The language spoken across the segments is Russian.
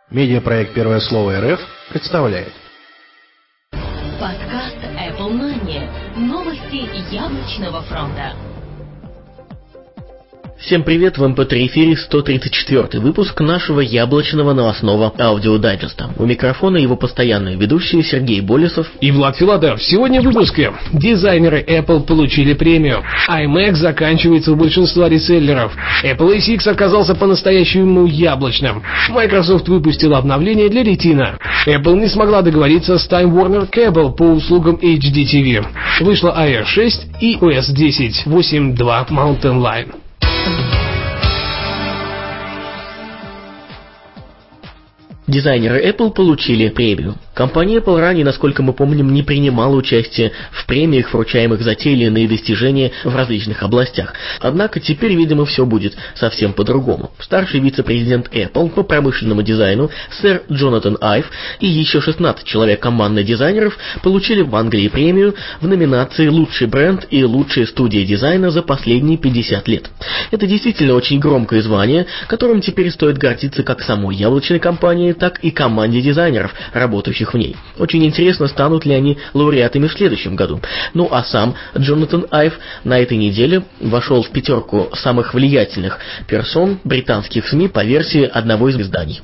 Медиапроект «Первое слово РФ» представляет. Подкаст Apple Money. Новости яблочного фронта. Всем привет, в МП3-эфире 134 выпуск нашего яблочного новостного аудиодайджеста. У микрофона его постоянные ведущие Сергей Болесов и Влад Филатов. Сегодня в выпуске. Дизайнеры Apple получили премию. iMac заканчивается у большинства реселлеров. Apple A6 оказался по-настоящему яблочным. Microsoft выпустила обновление для Retina. Apple не смогла договориться с Time Warner Cable по услугам HDTV. Вышла iOS 6 и OS 10 8.2 Mountain Lion. Дизайнеры Apple получили премию. Компания Apple ранее, насколько мы помним, не принимала участие в премиях, вручаемых за те или иные достижения в различных областях. Однако теперь, видимо, все будет совсем по-другому. Старший вице-президент Apple по промышленному дизайну сэр Джонатан Айв и еще 16 человек команды дизайнеров получили в Англии премию в номинации «Лучший бренд и лучшая студия дизайна за последние 50 лет». Это действительно очень громкое звание, которым теперь стоит гордиться как самой яблочной компании, так и команде дизайнеров, работающих в ней. Очень интересно, станут ли они лауреатами в следующем году. Ну а сам Джонатан Айв на этой неделе вошел в пятерку самых влиятельных персон британских СМИ по версии одного из изданий.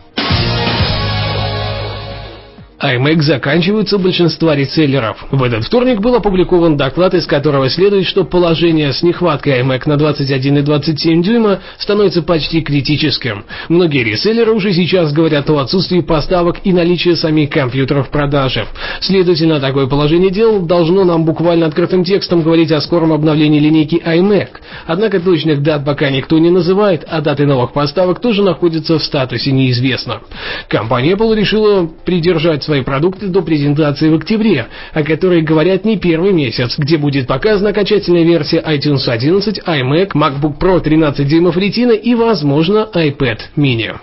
iMac заканчиваются у большинства реселлеров. В этот вторник был опубликован доклад, из которого следует, что положение с нехваткой iMac на 21 и 27 дюйма становится почти критическим. Многие реселлеры уже сейчас говорят о отсутствии поставок и наличии самих компьютеров в продаже. Следовательно, такое положение дел должно нам буквально открытым текстом говорить о скором обновлении линейки iMac. Однако точных дат пока никто не называет, а даты новых поставок тоже находятся в статусе «неизвестно». Компания Apple решила придержать свои продукты до презентации в октябре, о которой говорят не первый месяц, где будет показана окончательная версия iTunes 11, iMac, MacBook Pro 13 дюймов Retina и, возможно, iPad mini.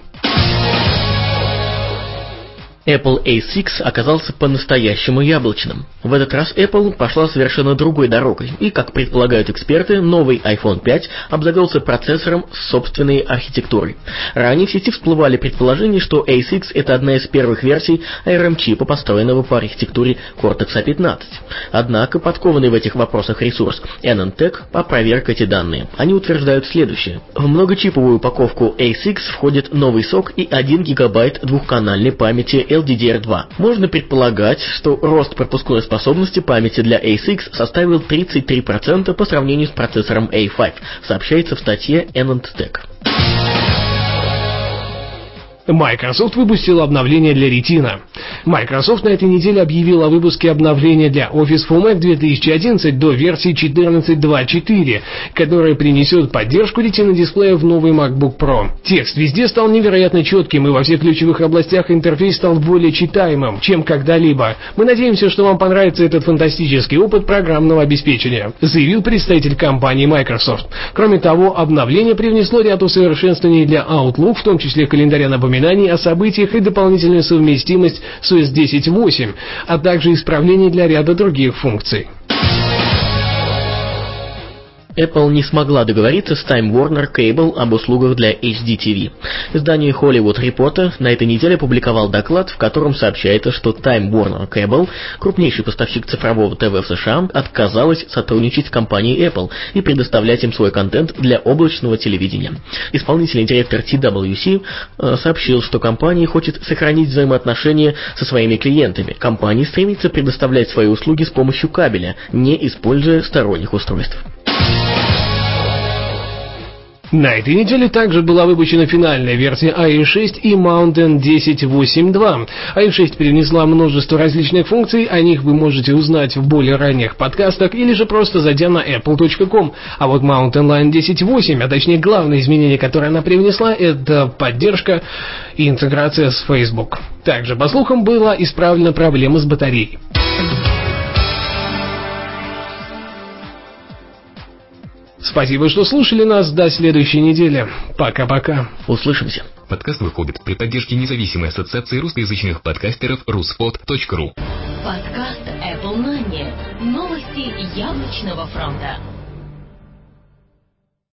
Apple A6 оказался по-настоящему яблочным. В этот раз Apple пошла совершенно другой дорогой, и, как предполагают эксперты, новый iPhone 5 обзавелся процессором с собственной архитектурой. Ранее в сети всплывали предположения, что A6 — это одна из первых версий ARM-чипа, построенного по архитектуре Cortex A15. Однако подкованный в этих вопросах ресурс AnandTech опроверг эти данные. Они утверждают следующее. В многочиповую упаковку A6 входит новый сок и 1 гигабайт двухканальной памяти LDDR2. Можно предполагать, что рост пропускной способности памяти для A6 составил 33% по сравнению с процессором A5, сообщается в статье AnandTech. Microsoft выпустила обновление для Retina. Microsoft на этой неделе объявил о выпуске обновления для Office for Mac 2011 до версии 14.2.4, которая принесет поддержку Retina дисплея в новый MacBook Pro. Текст везде стал невероятно четким, и во всех ключевых областях интерфейс стал более читаемым, чем когда-либо. Мы надеемся, что вам понравится этот фантастический опыт программного обеспечения, заявил представитель компании Microsoft. Кроме того, обновление привнесло ряд усовершенствований для Outlook, в том числе календаря напоминаний о событиях и дополнительную совместимость с OS 10.8, а также исправления для ряда других функций. Apple не смогла договориться с Time Warner Cable об услугах для HDTV. Издание Hollywood Reporter на этой неделе опубликовал доклад, в котором сообщается, что Time Warner Cable, крупнейший поставщик цифрового ТВ в США, отказалась сотрудничать с компанией Apple и предоставлять им свой контент для облачного телевидения. Исполнительный директор TWC сообщил, что компания хочет сохранить взаимоотношения со своими клиентами. Компания стремится предоставлять свои услуги с помощью кабеля, не используя сторонних устройств. На этой неделе также была выпущена финальная версия iOS 6 и Mountain 10 8.2. iOS 6 перенесла множество различных функций, о них вы можете узнать в более ранних подкастах или же просто зайдя на apple.com. А вот Mountain Lion 10.8, а точнее главное изменение, которое она привнесла, это поддержка и интеграция с Facebook. Также, по слухам, была исправлена проблема с батареей. Спасибо, что слушали нас. До следующей недели. Пока-пока. Услышимся. Подкаст выходит при поддержке независимой ассоциации русскоязычных подкастеров ruspod.ru. Подкаст Apple Money. Новости яблочного фронта.